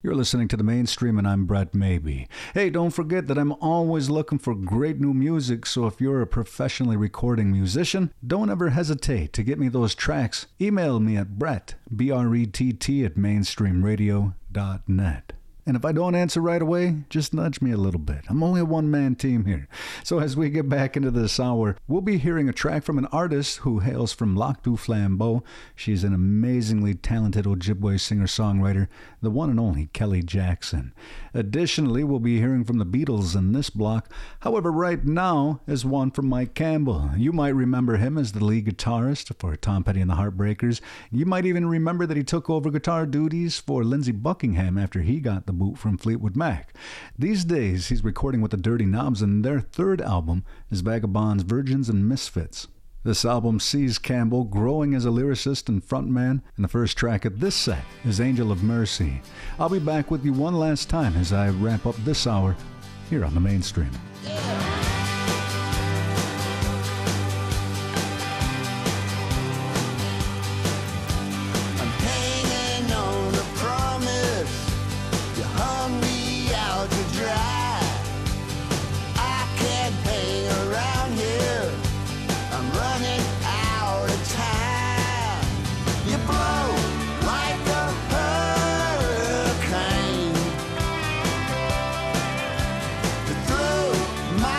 You're listening to The Mainstream, and I'm Brett Maybe. Hey, don't forget that I'm always looking for great new music, so if you're a professionally recording musician, don't ever hesitate to get me those tracks. Email me at Brett, B-R-E-T-T, at mainstreamradio.net. And if I don't answer right away, just nudge me a little bit. I'm only a one-man team here. So as we get back into this hour, we'll be hearing a track from an artist who hails from Lac du Flambeau. She's an amazingly talented Ojibwe singer-songwriter, the one and only Kelly Jackson. Additionally, we'll be hearing from the Beatles in this block. However, right now is one from Mike Campbell. You might remember him as the lead guitarist for Tom Petty and the Heartbreakers. You might even remember that he took over guitar duties for Lindsey Buckingham after he got the boot from Fleetwood Mac. These days, he's recording with the Dirty Knobs, and their third album is Vagabonds, Virgins, and Misfits. This album sees Campbell growing as a lyricist and frontman, and the first track of this set is Angel of Mercy. I'll be back with you one last time as I wrap up this hour here on The Mainstream. My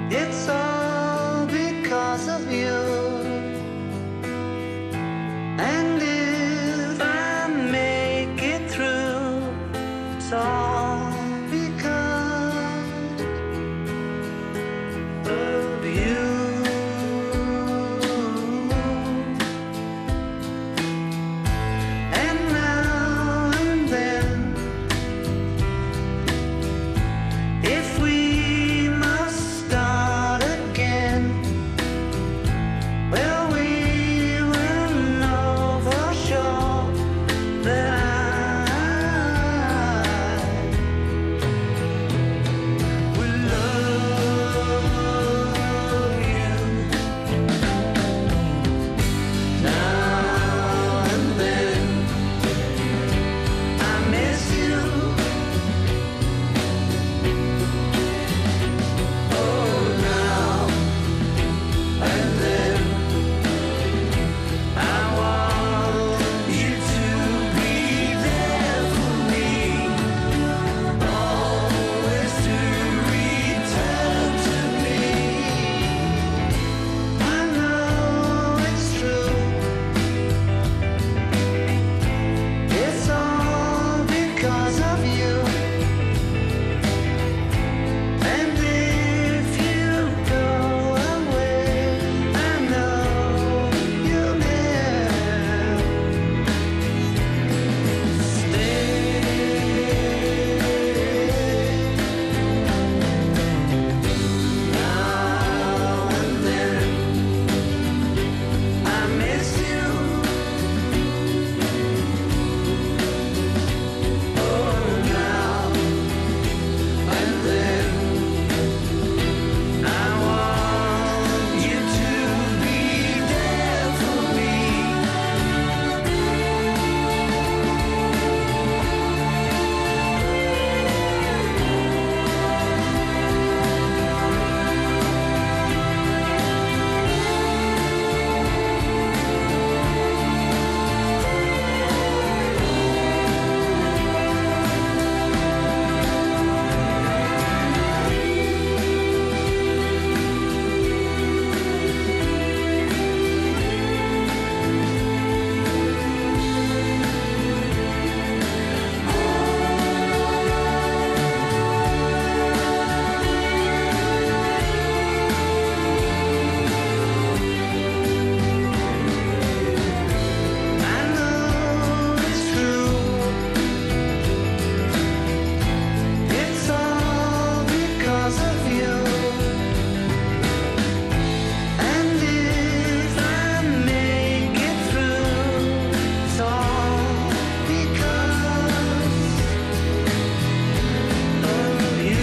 It's all because of you. And if I make it through, it's all because of you. And now and then, if we must start again, well, we will know for sure that I will love you. Now and then, I miss you. Oh, now and then, I want you to be there for me, always to return to me. I know it's true. It's all because of you. And if you go away, I know you'll never stay. Now and then, I miss you. Oh, now and then, I want you to be there for me. I know it's true. It's all because of you. And if I make it through, it's all because of you.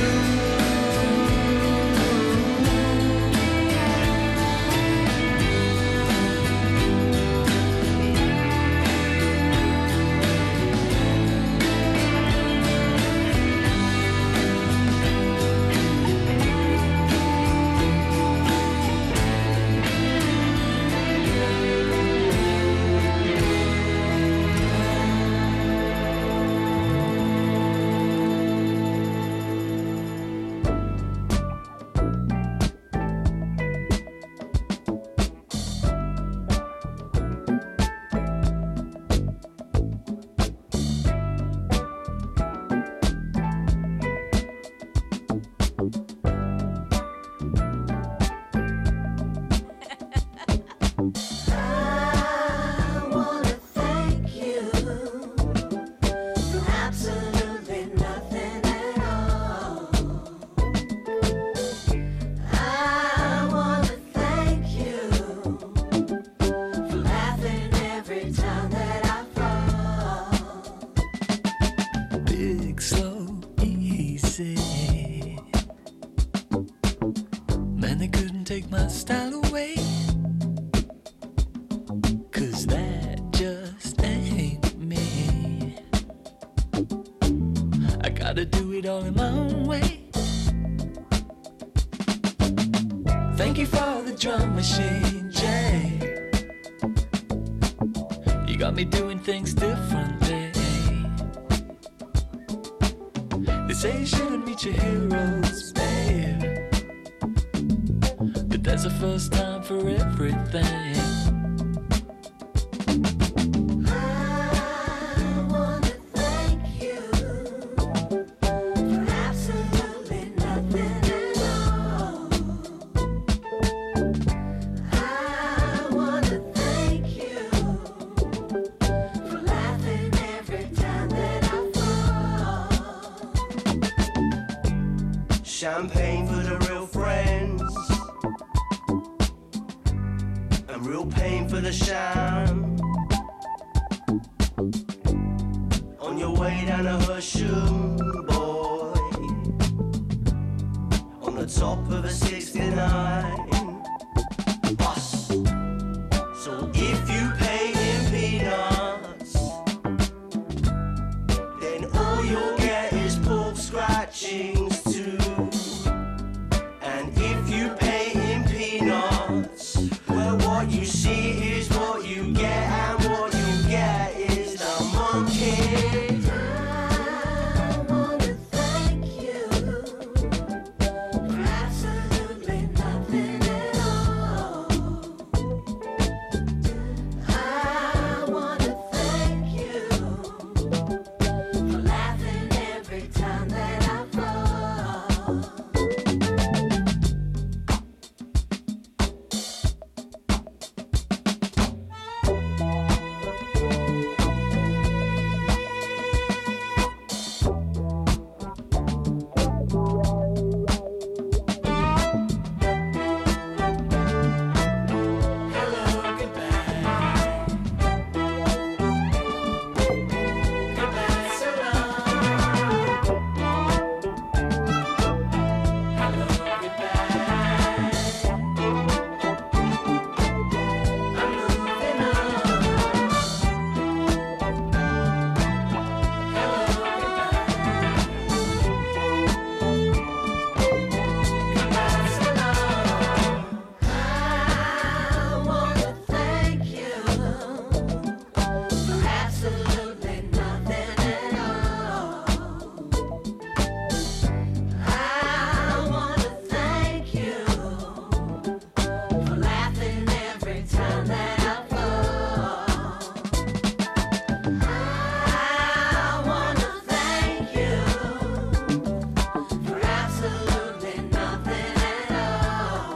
I wanna thank you for absolutely nothing at all. I wanna thank you for laughing every time that I fall. Big, slow, easy. Man, they couldn't take my style away. 'Cause that just ain't me. I gotta do it all in my own way. Thank you for the drum machine, Jay. You got me doing things differently. They say you shouldn't meet your heroes, babe. There's a first time for everything. I wanna thank you for absolutely nothing at all. I wanna thank you for laughing every time that I fall. Champagne for the real friends, and real pain for the sham. On your way down to Hersham, boy, on the top of a 69 bus. So if you pay in peanuts, then all you'll get is pork scratchings too. And if you pay in peanuts, well, what you see is what you get, and what you get is the monkey. I wanna thank you for absolutely nothing at all. I wanna thank you for laughing every time that I fall. I wanna thank you for absolutely nothing at all. I wanna thank you for laughing every time that I fall. I wanna thank you for absolutely nothing at all.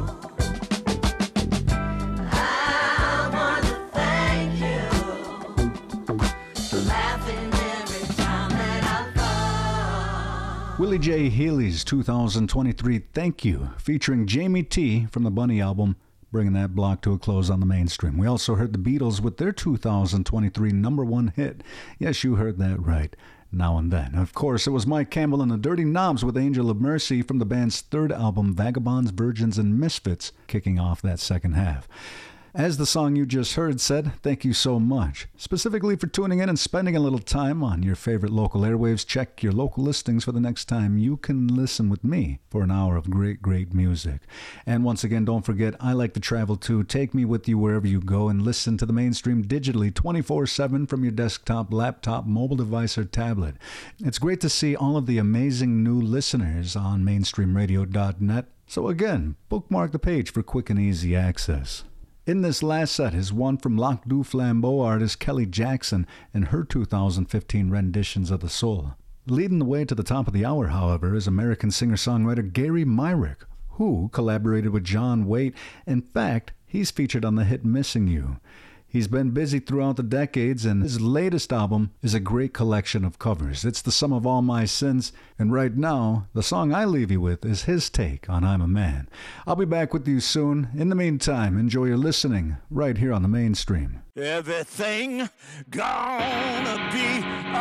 I wanna thank you for laughing every time that I fall. Willie J. Healy's 2023 Thank You, featuring Jamie T from the Bunny album, bringing that block to a close on the mainstream. We also heard the Beatles with their 2023 number one hit. Yes, you heard that right. Now and Then. Of course, it was Mike Campbell and the Dirty Knobs with Angel of Mercy from the band's third album, Vagabonds, Virgins, and Misfits, kicking off that second half. As the song you just heard said, thank you so much. Specifically for tuning in and spending a little time on your favorite local airwaves, check your local listings for the next time you can listen with me for an hour of great, great music. And once again, don't forget, I like to travel too. Take me with you wherever you go and listen to the mainstream digitally 24/7 from your desktop, laptop, mobile device, or tablet. It's great to see all of the amazing new listeners on mainstreamradio.net. So again, bookmark the page for quick and easy access. In this last set is one from Lac du Flambeau artist Kelly Jackson and her 2015 renditions of The Soul. Leading the way to the top of the hour, however, is American singer-songwriter Gary Myrick, who collaborated with John Waite. In fact, he's featured on the hit Missing You. He's been busy throughout the decades, and his latest album is a great collection of covers. It's the sum of all my sins, and right now, the song I leave you with is his take on I'm a Man. I'll be back with you soon. In the meantime, enjoy your listening right here on the mainstream. Everything gonna be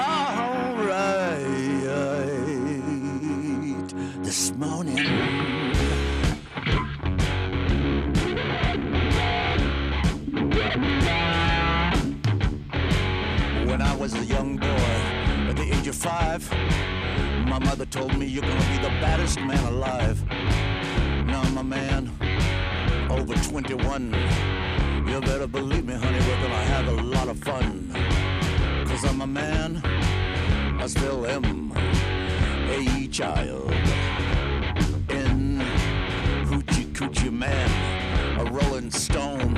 alright this morning. When I was a young boy, at the age of 5, my mother told me you're gonna be the baddest man alive. Now I'm a man, over 21. You better believe me, honey, we're gonna have a lot of fun. 'Cause I'm a man, I still am a child in Hoochie Coochie Man. rolling stone.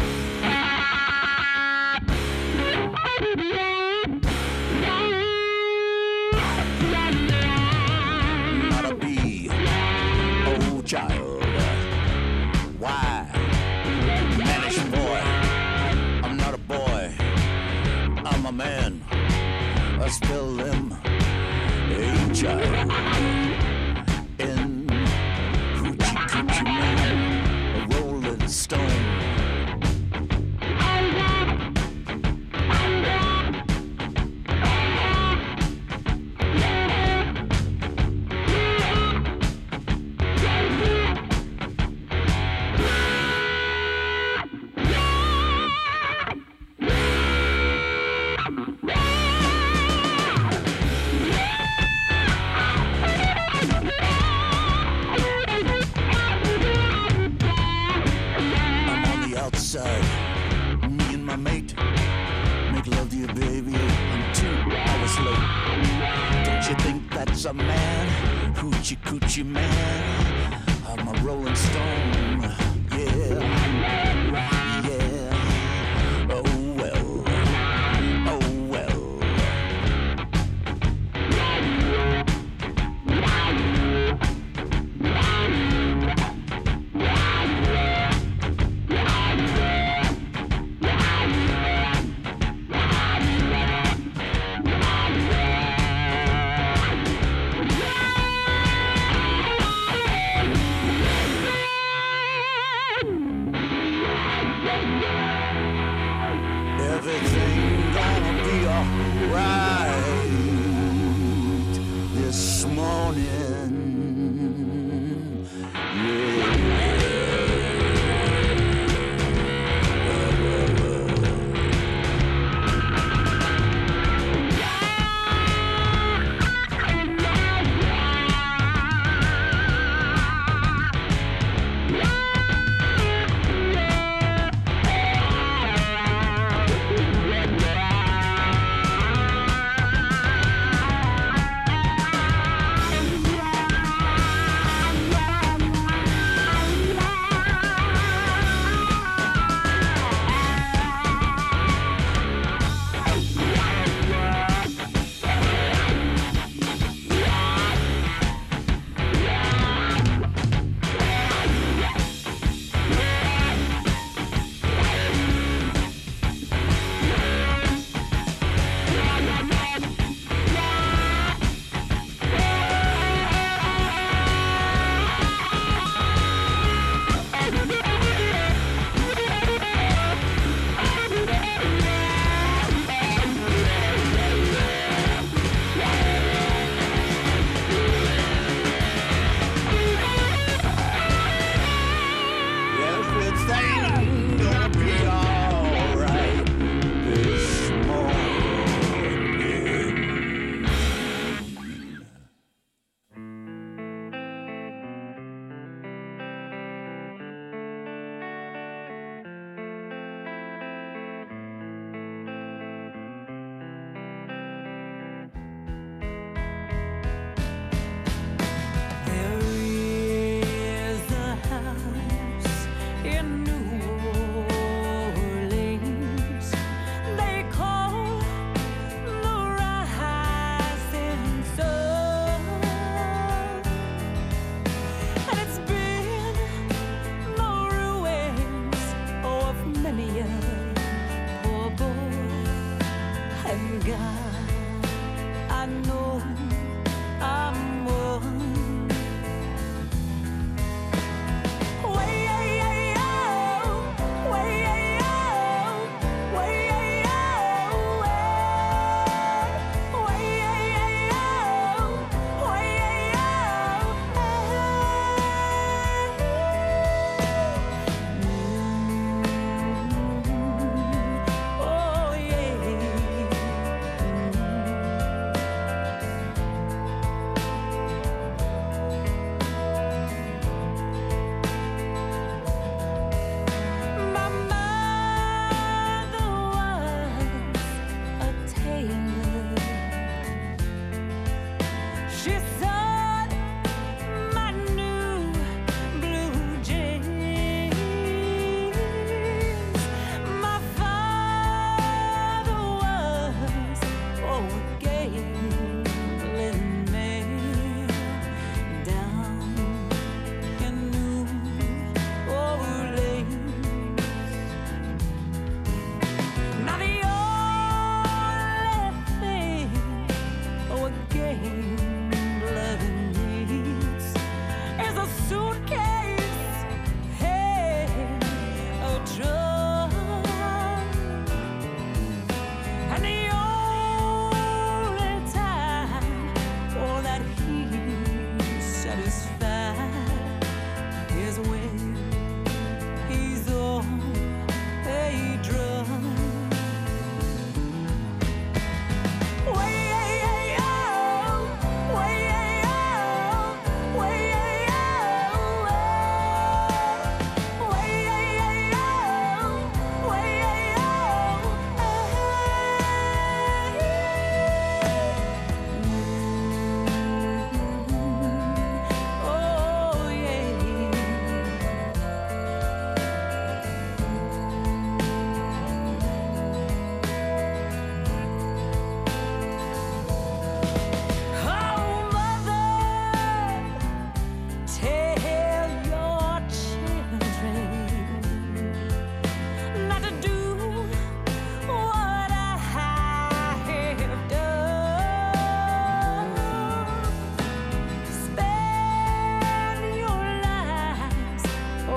Not a bee, oh child. Why? Mannish boy. I'm not a boy. I'm a man. I spell them a child. In hoochie coochie man, a rolling stone. Me and my mate make love to you, baby. I'm 2 hours late. Don't you think that's a man? Hoochie coochie man. I'm a rolling stone. Yeah, yeah. Oh well, oh well.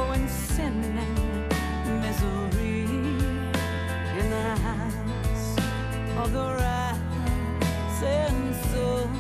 and sin and misery in the eyes of the rising sun.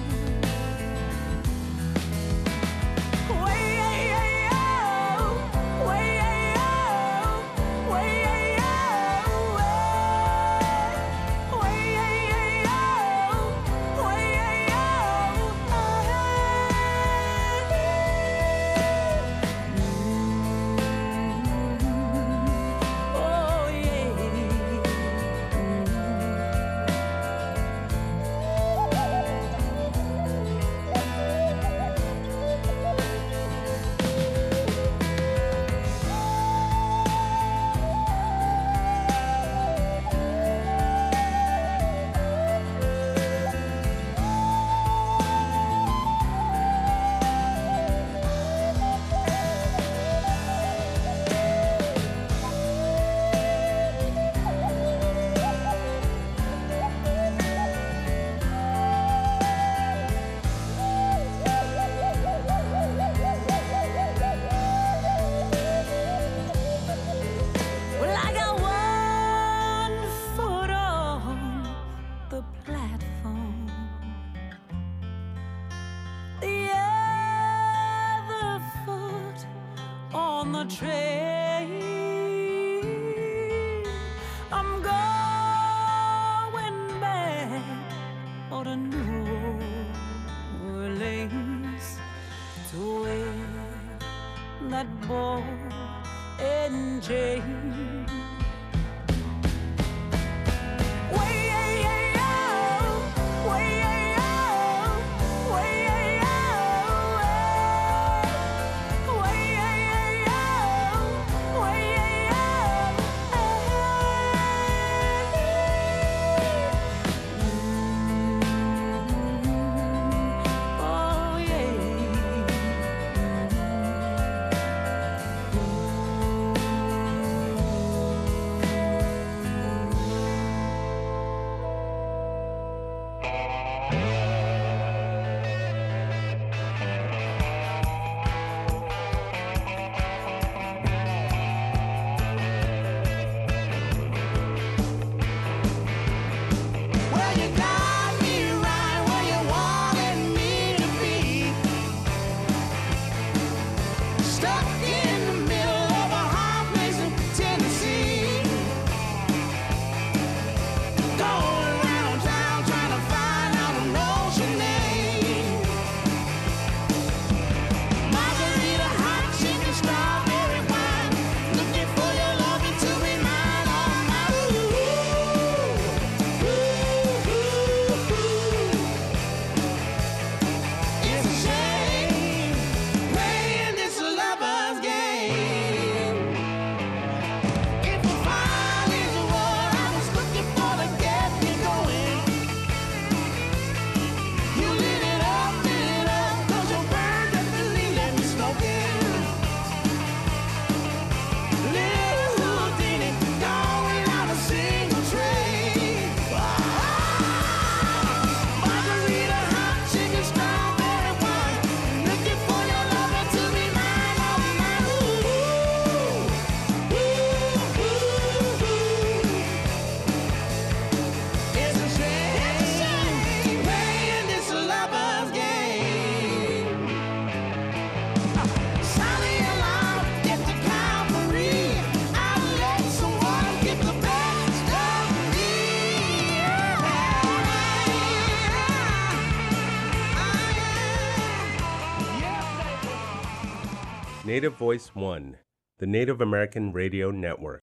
Native Voice One, the Native American Radio Network.